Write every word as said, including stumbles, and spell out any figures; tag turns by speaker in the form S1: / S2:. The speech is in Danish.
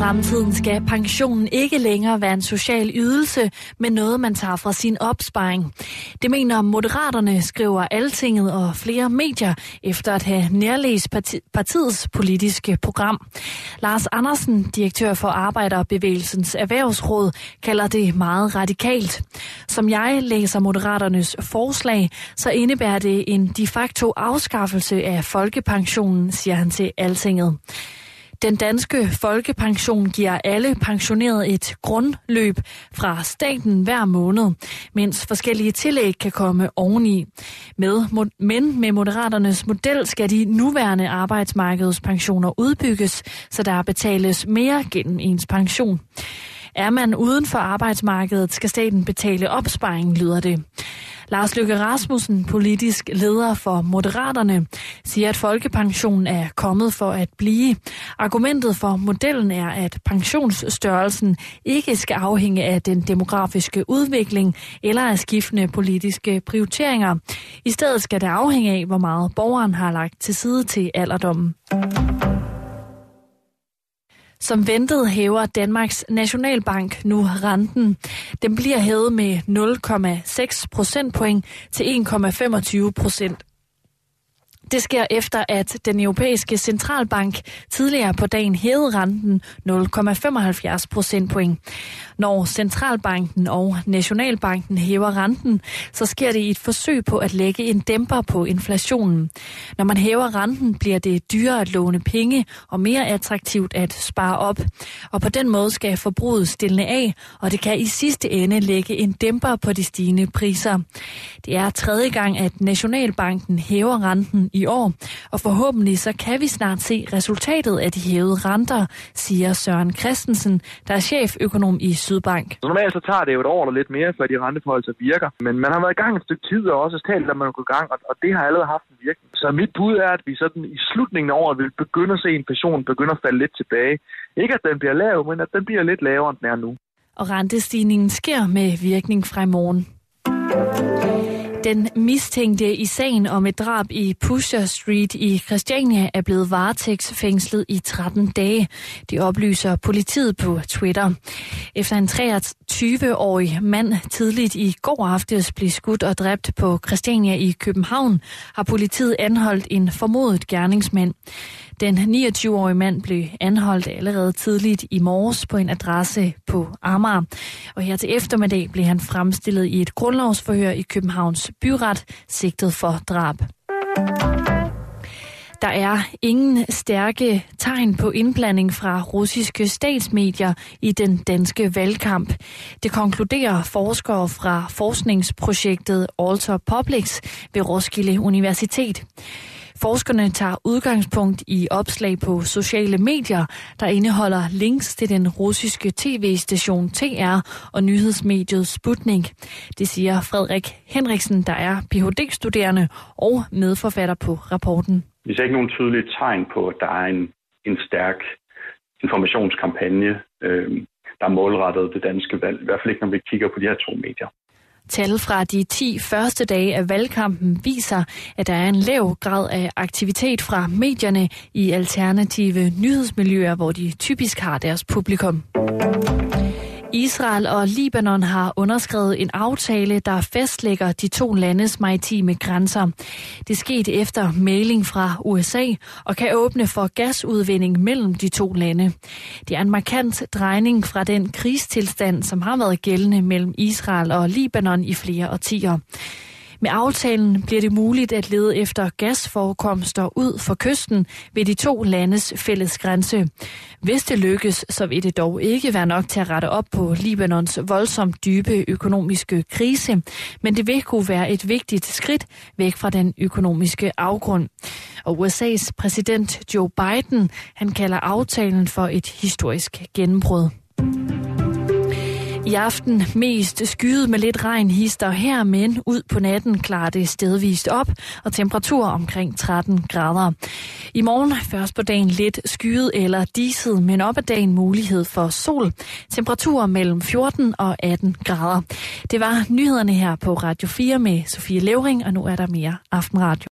S1: fremtiden skal pensionen ikke længere være en social ydelse, men noget, man tager fra sin opsparing. Det mener Moderaterne, skriver Altinget og flere medier, efter at have nærlæst parti- partiets politiske program. Lars Andersen, direktør for Arbejderbevægelsens Erhvervsråd, kalder det meget radikalt. Som jeg læser Moderaternes forslag, så indebærer det en de facto afskaffelse af folkepensionen, siger han til Altinget. Den danske folkepension giver alle pensionerede et grundløb fra staten hver måned, mens forskellige tillæg kan komme oveni. Med, men med Moderaternes model skal de nuværende arbejdsmarkedspensioner udbygges, så der betales mere gennem ens pension. Er man uden for arbejdsmarkedet, skal staten betale opsparing, lyder det. Lars Løkke Rasmussen, politisk leder for Moderaterne, siger, at folkepensionen er kommet for at blive. Argumentet for modellen er, at pensionsstørrelsen ikke skal afhænge af den demografiske udvikling eller af skiftende politiske prioriteringer. I stedet skal det afhænge af, hvor meget borgeren har lagt til side til alderdommen. Som ventet hæver Danmarks Nationalbank nu renten. Den bliver hævet med nul komma seks procentpoint til en komma femogtyve procent. Det sker efter, at den europæiske centralbank tidligere på dagen hævede renten nul komma femoghalvfjerds procentpoint. Når centralbanken og Nationalbanken hæver renten, så sker det i et forsøg på at lægge en dæmper på inflationen. Når man hæver renten, bliver det dyrere at låne penge og mere attraktivt at spare op. Og på den måde skal forbruget stille af, og det kan i sidste ende lægge en dæmper på de stigende priser. Det er tredje gang, at Nationalbanken hæver renten i år, og forhåbentlig så kan vi snart se resultatet af de hævede renter, siger Søren Christensen, der er cheføkonom i Sydbank.
S2: Så normalt så tager det jo et år eller lidt mere, før de renteforholdelser virker, men man har været i gang et stykke tid og også talt, at man er gået i gang, og det har allerede haft en virkning. Så mit bud er, at vi sådan i slutningen af året vil begynde at se inflationen begynde at falde lidt tilbage. Ikke at den bliver lav, men at den bliver lidt lavere, end den er nu.
S1: Og rentestigningen sker med virkning fra i morgen. Den mistænkte i sagen om et drab i Pusher Street i Christiania er blevet varetægtsfængslet i tretten dage. Det oplyser politiet på Twitter. Efter en treogtyve-årig mand tidligt i går aftes blev skudt og dræbt på Christiania i København, har politiet anholdt en formodet gerningsmand. Den niogtyve-årige mand blev anholdt allerede tidligt i morges på en adresse på Amager. Og her til eftermiddag blev han fremstillet i et grundlovsforhør i Københavns byret, sigtet for drab. Der er ingen stærke tegn på indblanding fra russiske statsmedier i den danske valgkamp. Det konkluderer forskere fra forskningsprojektet Alter Publics ved Roskilde Universitet. Forskerne tager udgangspunkt i opslag på sociale medier, der indeholder links til den russiske tv-station T R og nyhedsmediet Sputnik. Det siger Frederik Henriksen, der er P H D-studerende og medforfatter på rapporten.
S3: Vi ser ikke nogen tydelige tegn på, at der er en, en stærk informationskampagne, øh, der er målrettet det danske valg. I hvert fald ikke, når vi kigger på de her to medier.
S1: Tal fra de ti første dage af valgkampen viser, at der er en lav grad af aktivitet fra medierne i alternative nyhedsmiljøer, hvor de typisk har deres publikum. Israel og Libanon har underskrevet en aftale, der fastlægger de to landes maritime grænser. Det skete efter mailing fra U S A og kan åbne for gasudvinding mellem de to lande. Det er en markant drejning fra den krigstilstand, som har været gældende mellem Israel og Libanon i flere årtier. Med aftalen bliver det muligt at lede efter gasforekomster ud for kysten ved de to landes fælles grænse. Hvis det lykkes, så vil det dog ikke være nok til at rette op på Libanons voldsomt dybe økonomiske krise, men det vil kunne være et vigtigt skridt væk fra den økonomiske afgrund. Og U S A's præsident Joe Biden, han kalder aftalen for et historisk gennembrud. I aften mest skyet med lidt regn hister her, men ud på natten klarer det stedvist op, og temperatur omkring tretten grader. I morgen først på dagen lidt skyet eller diset, men op ad dagen mulighed for sol. Temperaturer mellem fjorten og atten grader. Det var nyhederne her på Radio fire med Sofie Levering, og nu er der mere Aftenradio.